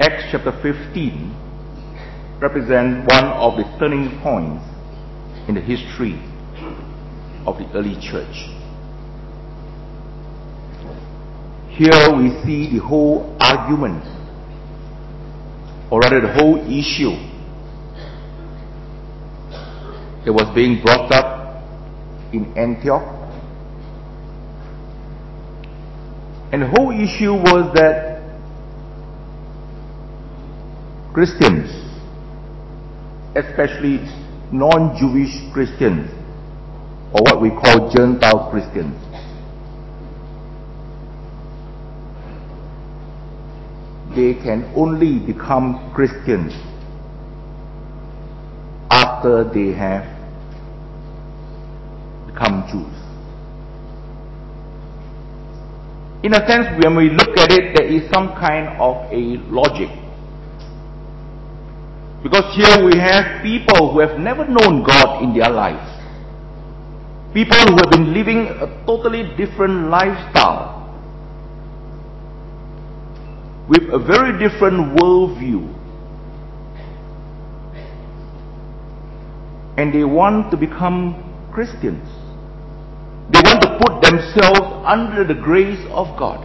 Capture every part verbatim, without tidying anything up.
Acts chapter fifteen represents one of the turning points in the history of the early church. Here we see the whole argument, or rather the whole issue that was being brought up in Antioch. And the whole issue was that Christians, especially non-Jewish Christians, or what we call Gentile Christians, they can only become Christians after they have become Jews. In a sense, when we look at it, there is some kind of a logic. Because here we have people who have never known God in their lives. People who have been living a totally different lifestyle, with a very different worldview. And they want to become Christians. They want to put themselves under the grace of God.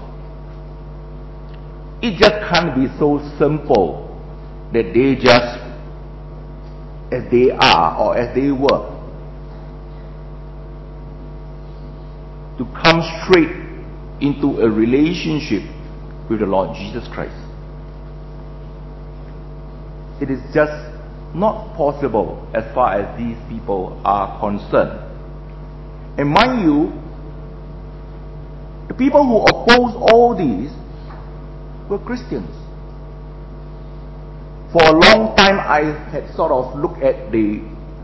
It just can't be so simple that they just, as they are or as they were, to come straight into a relationship with the Lord Jesus Christ. It is just not possible as far as these people are concerned. And mind you, the people who oppose all these were Christians. For a long time I had sort of looked at the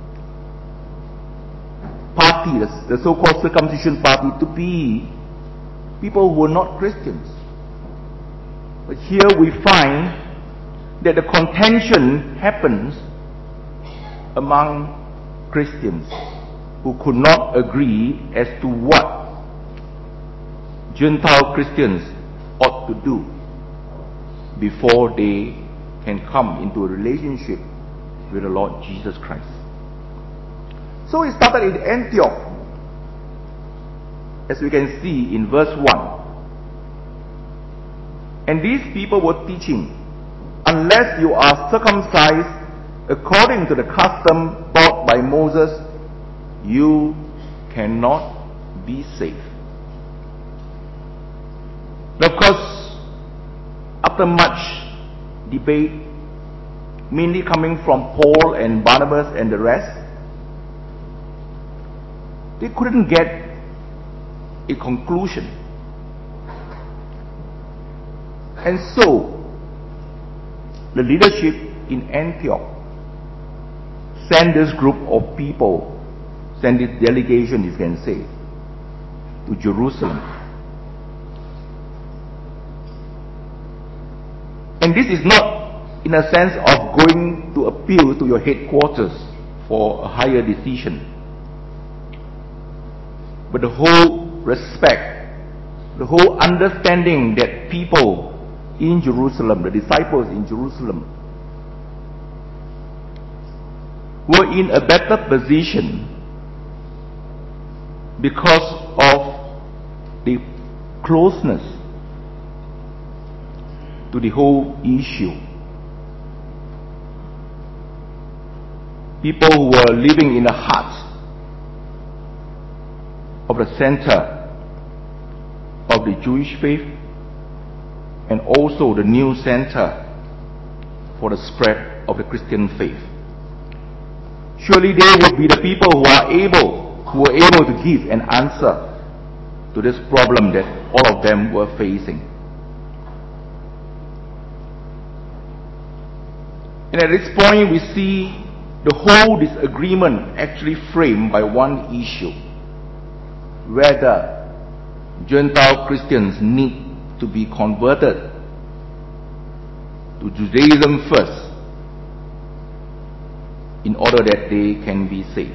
party, the, the so-called circumcision party, to be people who were not Christians. But here we find that the contention happens among Christians who could not agree as to what Gentile Christians ought to do before they can come into a relationship with the Lord Jesus Christ. So it started in Antioch, as we can see in verse one. And these people were teaching, unless you are circumcised according to the custom taught by Moses, you cannot be saved. Of course, after much debate, mainly coming from Paul and Barnabas and the rest, they couldn't get a conclusion. And so, the leadership in Antioch sent this group of people, sent this delegation, you can say, to Jerusalem. And this is not in a sense of going to appeal to your headquarters for a higher decision, but the whole respect, the whole understanding that people in Jerusalem, the disciples in Jerusalem, were in a better position because of the closeness to the whole issue. People who were living in the heart of the center of the Jewish faith, and also the new center for the spread of the Christian faith. Surely they would be the people who are able, who were able to give an answer to this problem that all of them were facing. And at this point we see the whole disagreement actually framed by one issue: whether Gentile Christians need to be converted to Judaism first in order that they can be saved.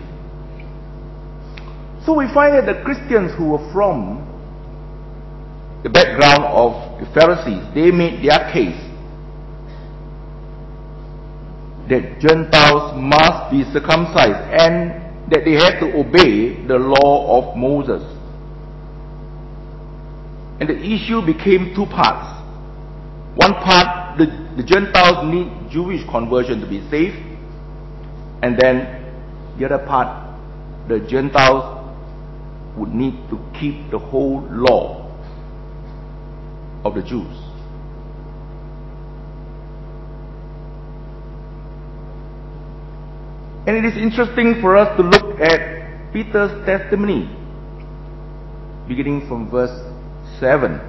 So we find that the Christians who were from the background of the Pharisees, they made their case that Gentiles must be circumcised and that they have to obey the law of Moses. And the issue became two parts. One part, the, the Gentiles need Jewish conversion to be saved, and then the other part, the Gentiles would need to keep the whole law of the Jews. And it is interesting for us to look at Peter's testimony, beginning from verse seven.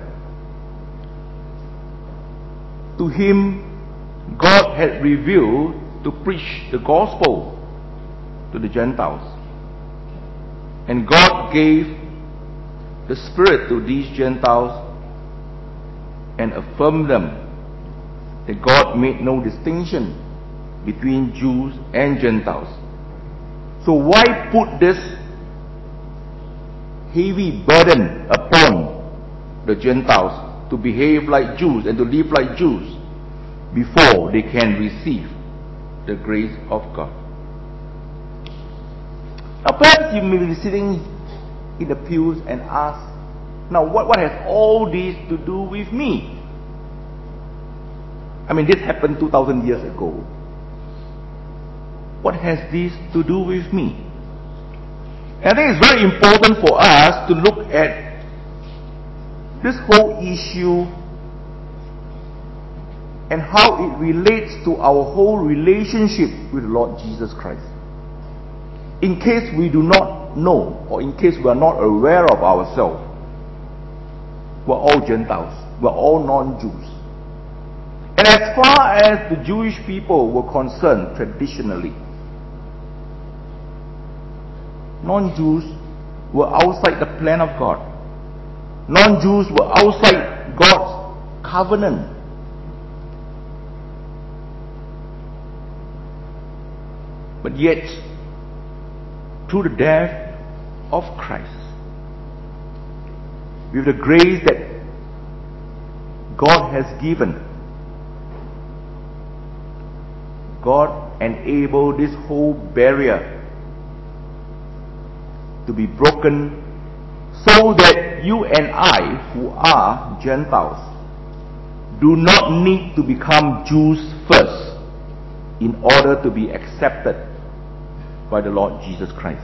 To him, God had revealed to preach the gospel to the Gentiles. And God gave the Spirit to these Gentiles and affirmed them that God made no distinction between Jews and Gentiles. So why put this heavy burden upon the Gentiles to behave like Jews and to live like Jews before they can receive the grace of God? Now perhaps you may be sitting in the pews and ask, now what, what has all this to do with me? I mean, this happened two thousand years ago. What has this to do with me? And I think it's very important for us to look at this whole issue and how it relates to our whole relationship with the Lord Jesus Christ. In case we do not know, or in case we are not aware of ourselves, we're all Gentiles, we're all non-Jews. And as far as the Jewish people were concerned traditionally, non-Jews were outside the plan of God. Non-Jews were outside God's covenant. But yet, through the death of Christ, with the grace that God has given, God enabled this whole barrier to be broken so that you and I, who are Gentiles, do not need to become Jews first in order to be accepted by the Lord Jesus Christ.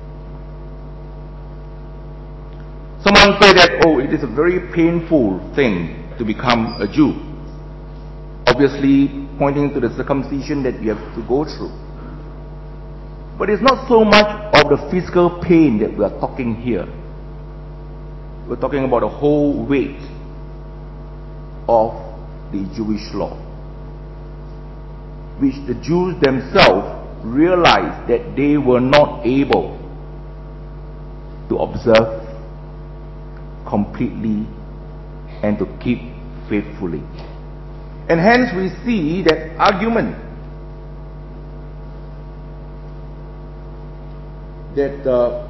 Someone say that, oh, it is a very painful thing to become a Jew. Obviously, pointing to the circumcision that we have to go through. But it's not so much of the physical pain that we are talking here. We're talking about the whole weight of the Jewish law, which the Jews themselves realized that they were not able to observe completely and to keep faithfully. And hence we see that argument that uh,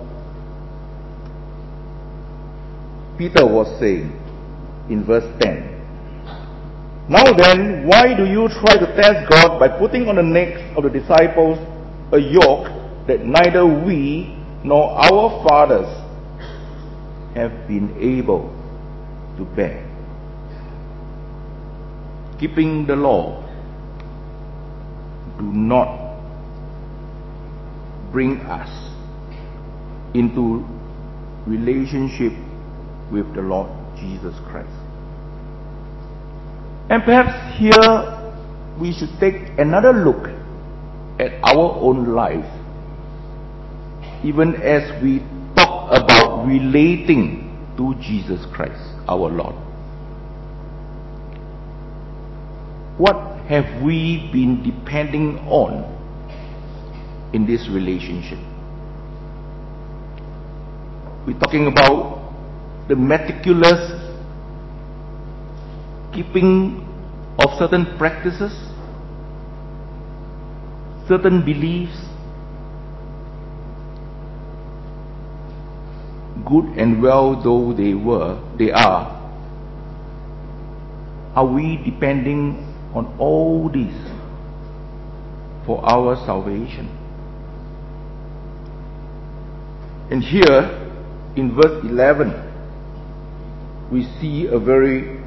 Peter was saying in verse ten. Now then, why do you try to test God by putting on the necks of the disciples a yoke that neither we nor our fathers have been able to bear? Keeping the law do not bring us into relationship with the Lord Jesus Christ. And perhaps here we should take another look at our own life, even as we talk about relating to Jesus Christ, our Lord. What have we been depending on in this relationship? We're talking about the meticulous keeping of certain practices, certain beliefs, good and well though they were, they are. Are we depending on all these for our salvation. And here, in verse eleven, we see a very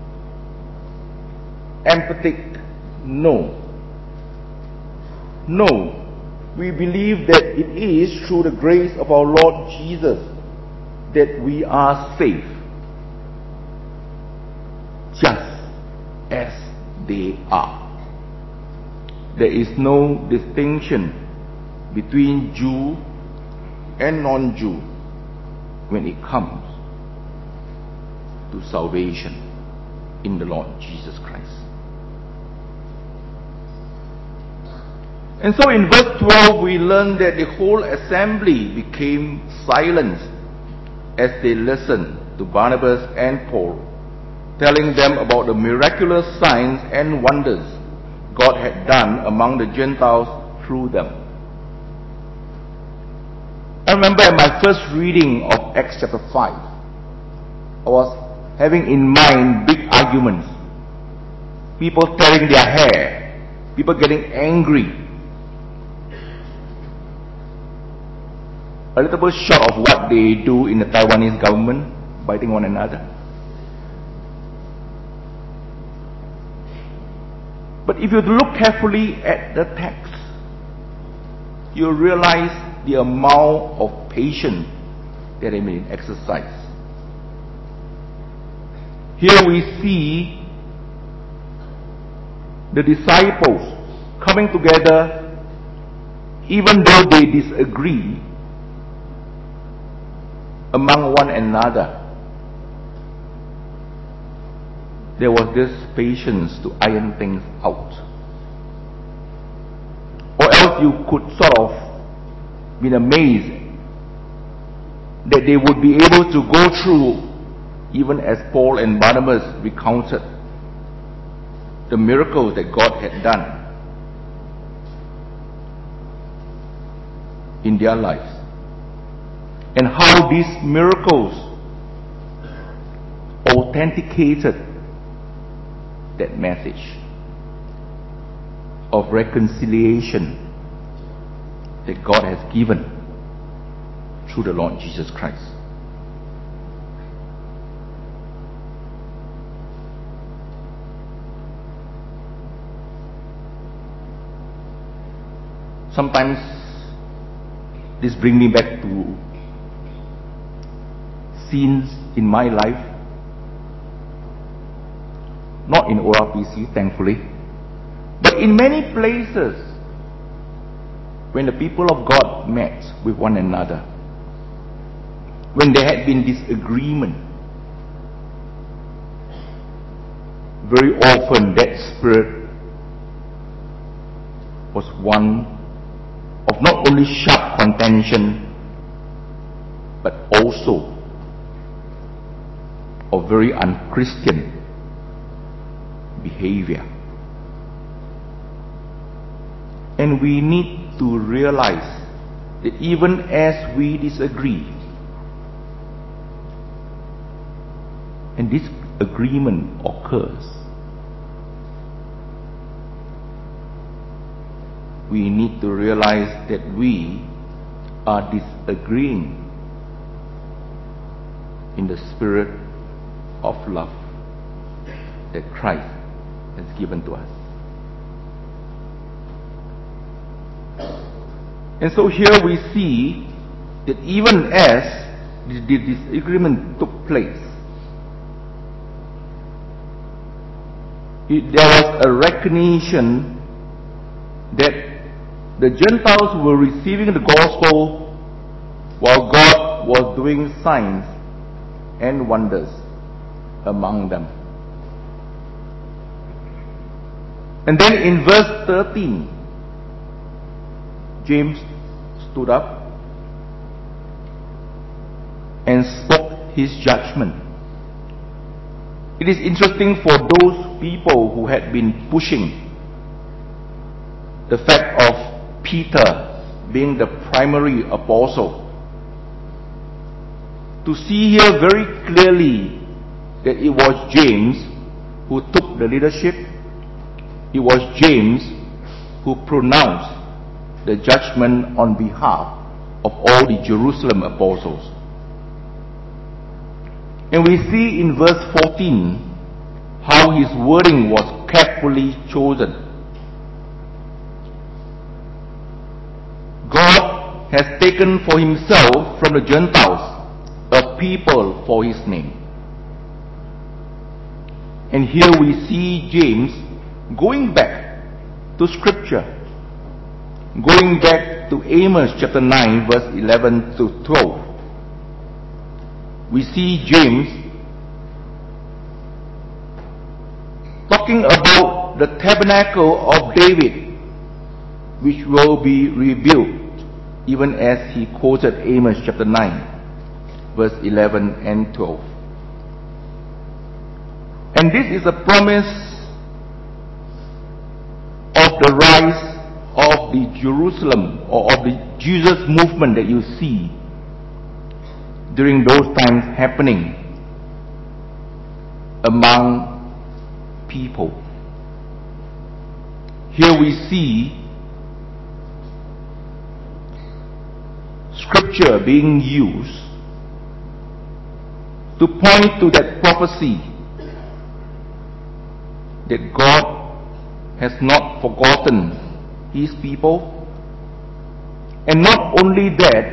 emphatic no. No, we believe that it is through the grace of our Lord Jesus that we are saved, just as they are. There is no distinction between Jew and non-Jew when it comes to salvation in the Lord Jesus Christ. And so in verse twelve we learn that the whole assembly became silent as they listened to Barnabas and Paul, telling them about the miraculous signs and wonders God had done among the Gentiles through them. I remember in my first reading of Acts chapter five, I was having in mind big arguments, people tearing their hair, people getting angry, a little bit short of what they do in the Taiwanese government, biting one another. But if you look carefully at the text, you realize the amount of patience that they may exercise. Here we see the disciples coming together even though they disagree among one another. There was this patience to iron things out. Or else you could sort of be amazed that they would be able to go through, even as Paul and Barnabas recounted the miracles that God had done in their lives, and how these miracles authenticated that message of reconciliation that God has given through the Lord Jesus Christ. Sometimes this brings me back to scenes in my life, not in O R P C thankfully, but in many places when the people of God met with one another, when there had been disagreement. Very often that spirit was one of not only sharp contention, but also of very unchristian behavior. And we need to realize that even as we disagree, and this agreement occurs, we need to realize that we are disagreeing in the spirit of love that Christ has given to us. And so here we see that even as the, the disagreement took place, it, there was a recognition that the Gentiles were receiving the gospel while God was doing signs and wonders among them. And then in verse thirteen, James stood up and spoke his judgment. It is interesting for those people who had been pushing the fact of Peter being the primary apostle, to see here very clearly that it was James who took the leadership. It was James who pronounced the judgment on behalf of all the Jerusalem apostles. And we see in verse fourteen how his wording was carefully chosen. God has taken for himself from the Gentiles a people for his name. And here we see James going back to scripture, going back to Amos chapter nine verse eleven to twelve. We see James talking about the tabernacle of David, which will be rebuilt, even as he quoted Amos chapter nine verse eleven and twelve. And this is a promise of the rise of the Jerusalem, or of the Jesus movement that you see during those times happening among people. Here we see scripture being used to point to that prophecy that God has not forgotten his people, and not only that,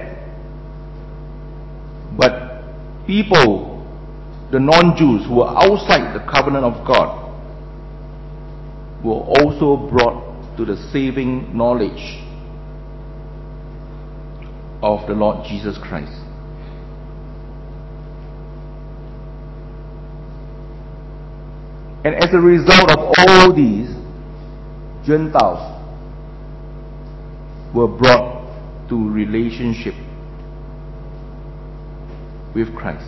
but people, the non-Jews who are outside the covenant of God, were also brought to the saving knowledge of the Lord Jesus Christ. And as a result of all these, Gentiles were brought to relationship with Christ.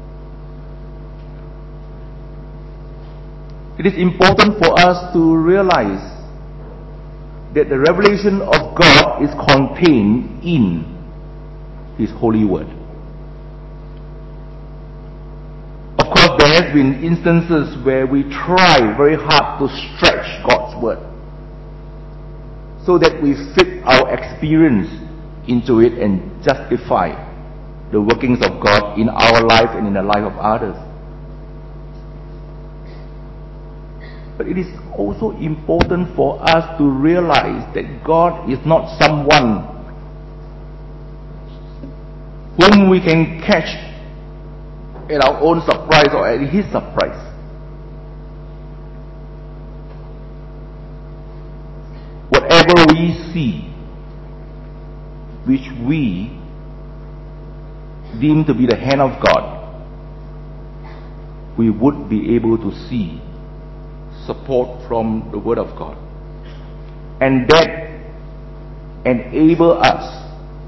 It is important for us to realize that the revelation of God is contained in His holy word. Of course, there has been instances where we try very hard to stretch God's word so that we fit our experience into it and justify the workings of God in our life and in the life of others. But it is also important for us to realize that God is not someone whom we can catch at our own surprise or at his surprise. Whatever we see, which we deem to be the hand of God, we would be able to see support from the word of God, and that enable us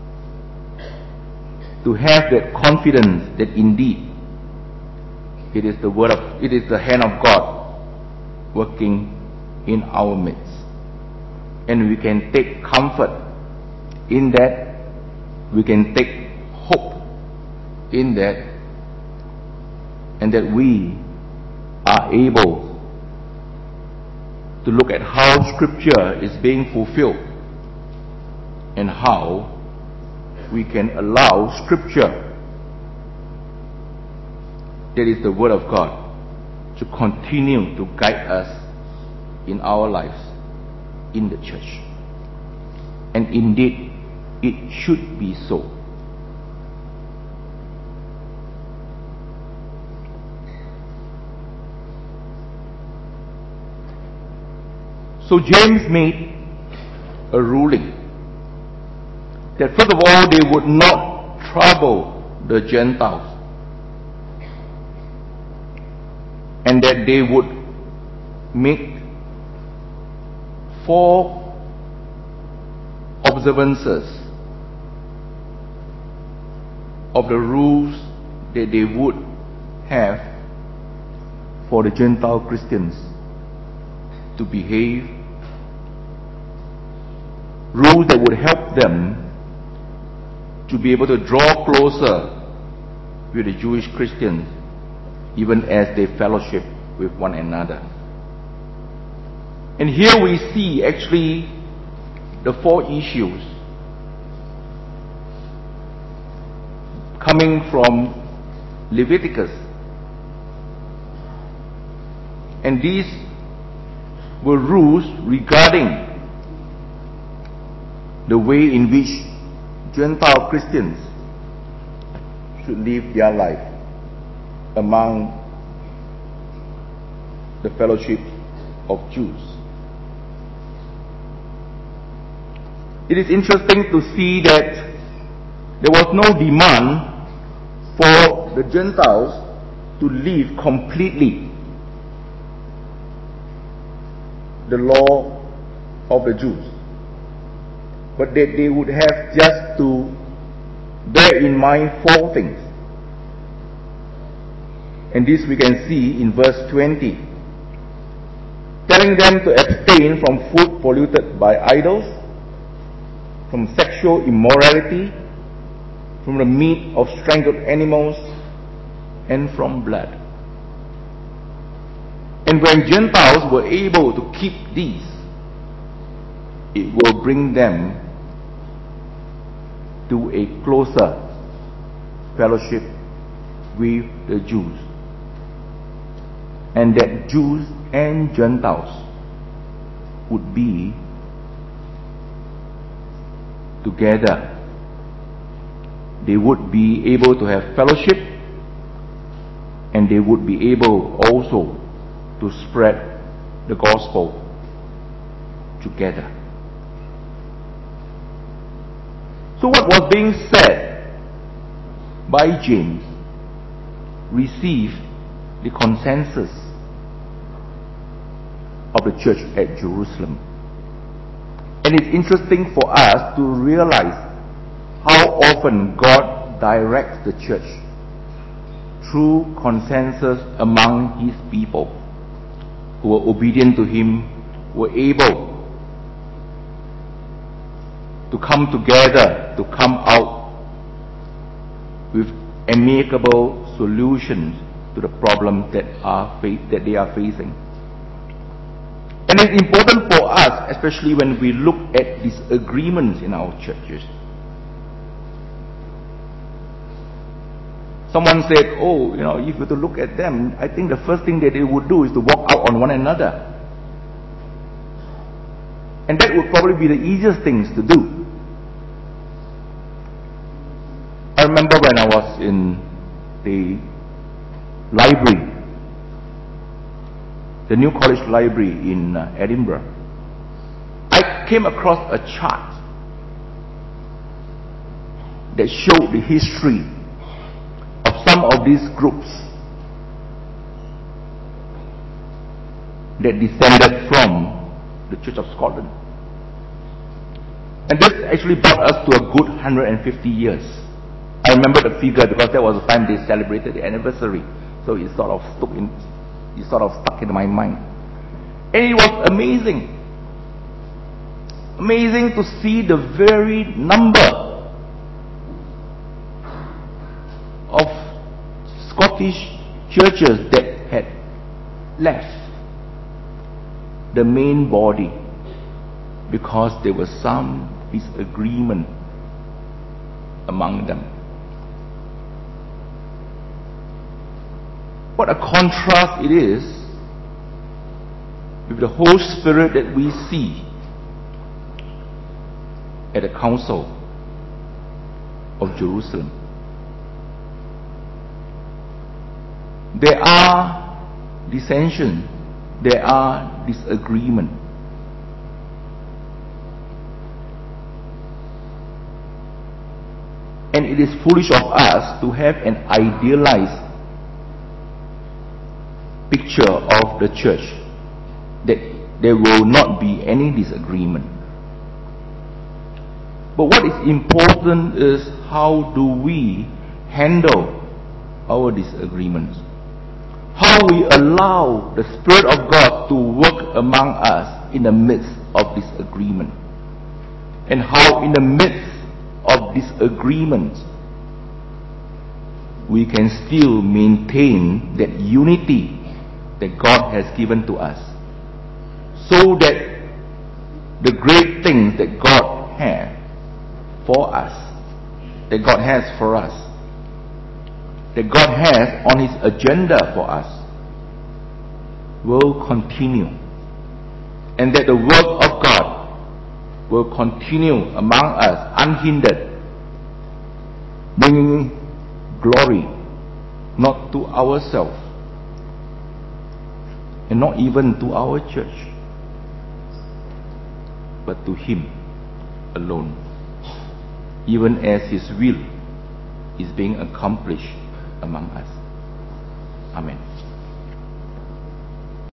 to have that confidence that indeed it is the word of it is the hand of God working in our midst, and we can take comfort in that, we can take hope in that, and that we are able to look at how scripture is being fulfilled and how we can allow scripture, that is the word of God, to continue to guide us in our lives in the church. And indeed, it should be so. So James made a ruling that first of all they would not trouble the Gentiles, and that they would make four observances of the rules that they would have for the Gentile Christians to behave, rules that would help them to be able to draw closer with the Jewish Christians even as they fellowship with one another. And here we see actually the four issues coming from Leviticus. And these were rules regarding the way in which Gentile Christians should live their life among the fellowship of Jews. It is interesting to see that there was no demand for the Gentiles to live completely the law of the Jews, but that they would have just to bear in mind four things. And this we can see in verse twenty, telling them to abstain from food polluted by idols, from sexual immorality, from the meat of strangled animals, and from blood. And when Gentiles were able to keep these, it will bring them to a closer fellowship with the Jews. And that Jews and Gentiles would be together. They would be able to have fellowship, and they would be able also to spread the gospel together. So what was being said by James received the consensus of the church at Jerusalem. And it's interesting for us to realize how often God directs the church through consensus among His people who were obedient to Him, were able to come together, to come out with amicable solutions to the problems that are that they are facing. And it's important for us, especially when we look at disagreements in our churches. Someone said, oh, you know, if you were to look at them, I think the first thing that they would do is to walk out on one another. And that would probably be the easiest things to do. I remember when I was in the library, the New College Library in uh, Edinburgh, I came across a chart that showed the history of some of these groups that descended from the Church of Scotland. And this actually brought us to a good one hundred fifty years. I remember the figure because that was the time they celebrated the anniversary. So it sort of stuck in, it sort of stuck in my mind. And it was amazing. Amazing to see the very number of Scottish churches that had left the main body because there was some disagreement among them. What a contrast it is with the whole spirit that we see at the Council of Jerusalem. There are dissension, there are disagreement. And it is foolish of us to have an idealized picture of the church that there will not be any disagreement. But what is important is how do we handle our disagreements? How we allow the Spirit of God to work among us in the midst of disagreement. And how in the midst of disagreement we can still maintain that unity that God has given to us, so that the great things that God has for us, that God has for us, that God has on His agenda for us, will continue, and that the work of God will continue among us unhindered, bringing glory not to ourselves and not even to our church, but to Him alone, even as His will is being accomplished among us. Amen.